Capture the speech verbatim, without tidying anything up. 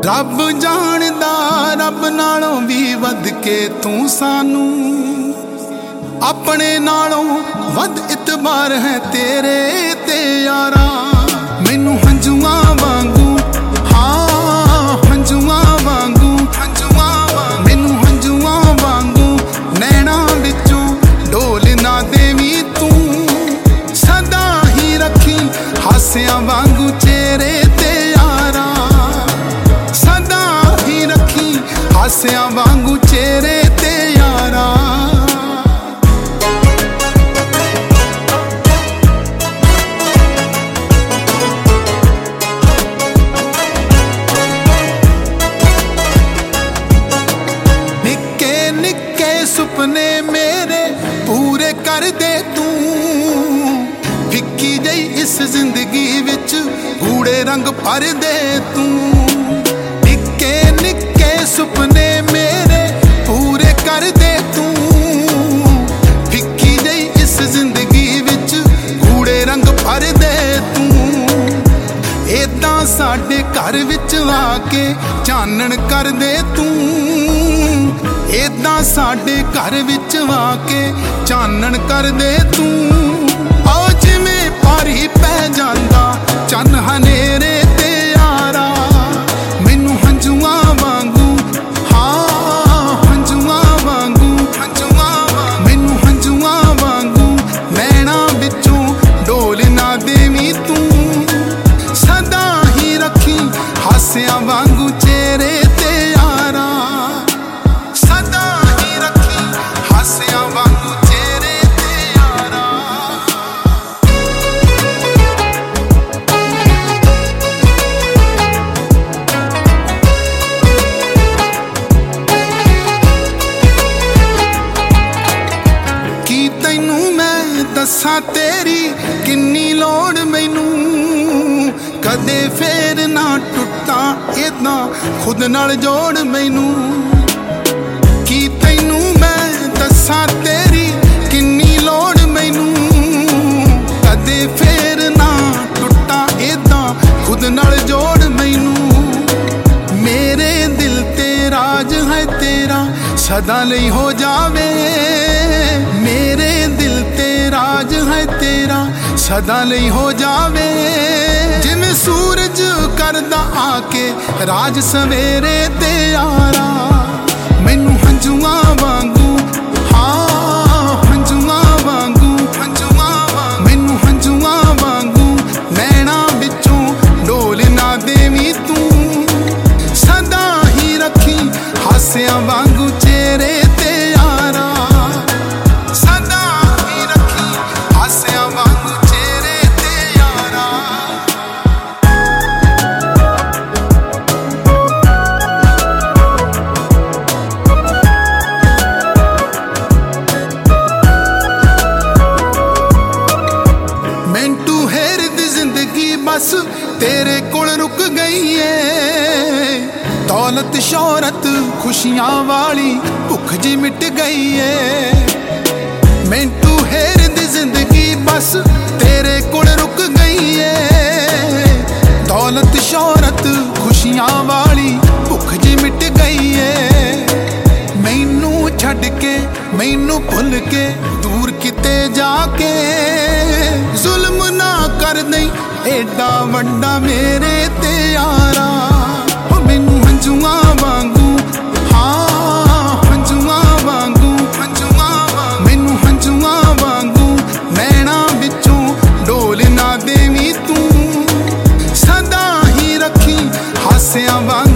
रब जानदा रब नालों भी वध के तू सानू, अपने नालों वध इतबार है तेरे ते यारा। मैनू हंजुआ वांगू हाँ हंजुआ वांगू मैनू हंजुआ वांगू नैना विचों डोल ना देवी तू, सदा ही रखी हासिया वांगू चेहरे ते यारा, सदा ही रखी हासिया वांगू चेहरे ते यारा। निक्के निक्के सुपने मेरे पूरे कर दे तू, फिक्की जई इस जिंदगी विच गूढ़े रंग भर दे तू। निक्के निक्के सुपने मेरे पूरे कर दे तू, फिक्की जई इस जिंदगी विच गूढ़े रंग भर दे तू। एदां साडे घर विच आके चानण कर दे तू, एदां साडे घर विच आके चानण कर दे तू। आओ जिवें पारी पै जांदा चन हनेरे ते यारा, मैनू हंजुआ वांगू हाँ हंजुआ वांगू मैनू हंजुआ वांगू नैना विचों डोल ना देवी तू, सदा ही रखी हासिया वांगू चेहरे ते यारा, सदा ही रखी हासिया वांगू चेहरे ते यारा। की तैनू मैं दस्सां तेरी किन्नी लोड़ मैनू, कदे फेर ना टुटा इदां खुद नाल जोड़ मैनू। की तैनू मैं दस्सां तेरी किन्नी लोड़ मैनू, कदे फेर ना टुटा इदां खुद नाल जोड़ मैनू। मेरे दिल ते राज है तेरा सदा लई हो जावे, मेरे दिल ते राज है तेरा सदा लई हो जावे। जिवें सूरज करदा आके राज सवेरे ते यारा, मैनू हंजुआ वांगू हाँ हंजुआ वांगू मैनू हंजुआ वांगू नैना विचों डोल ना देवी तू, सदा ही रखी हासिया वांगू चेहरे ते यारा, सदा ही रखी हासिया वांगू चेहरे ते यारा। मैंटू हेर दी जिंदगी बस तेरे कोल रुक गई है, दौलत शोहरत खुशियां वाली भुख जी मिट गई है। मैंटू हेर दी जिंदगी बस तेरे कोल रुक गई है, दौलत शोहरत खुशियां वाली भुख जी मिट गई है। मैनू छड्ड के मैनू भुल के दूर किते जाके, जुल्म ना कर दई एडा वड्डा मेरे ते यारा। मैनू हंजुआ वांगू हाँ हंजुआ वांगू मैनू हंजुआ वांगू नैना विचों डोल ना देवी तू, सदा ही रखी हासिया वांगू